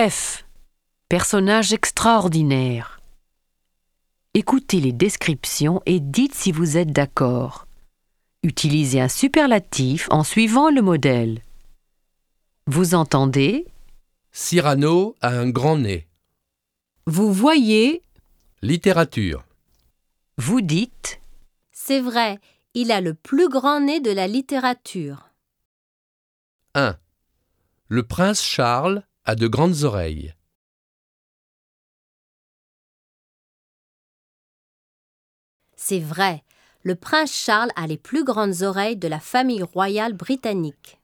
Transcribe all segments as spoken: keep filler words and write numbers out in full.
F. Personnage extraordinaire. Écoutez les descriptions et dites si vous êtes d'accord. Utilisez un superlatif en suivant le modèle. Vous entendez? Cyrano a un grand nez. Vous voyez? Littérature. Vous dites? C'est vrai, il a le plus grand nez de la littérature. un. Le prince Charles a de grandes oreilles. C'est vrai, le prince Charles a les plus grandes oreilles de la famille royale britannique.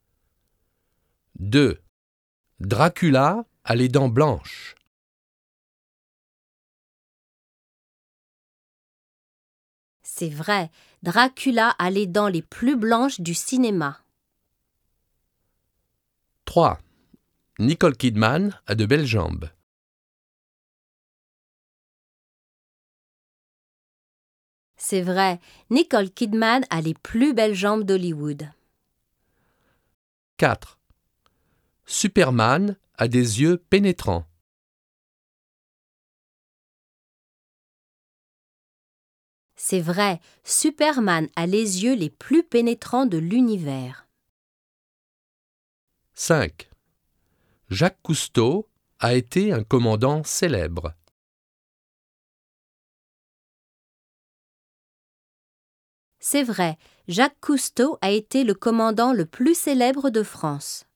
deux. Dracula a les dents blanches. C'est vrai, Dracula a les dents les plus blanches du cinéma. trois. Nicole Kidman a de belles jambes. C'est vrai, Nicole Kidman a les plus belles jambes d'Hollywood. quatre. Superman a des yeux pénétrants. C'est vrai, Superman a les yeux les plus pénétrants de l'univers. cinq. Jacques Cousteau a été un commandant célèbre. C'est vrai, Jacques Cousteau a été le commandant le plus célèbre de France.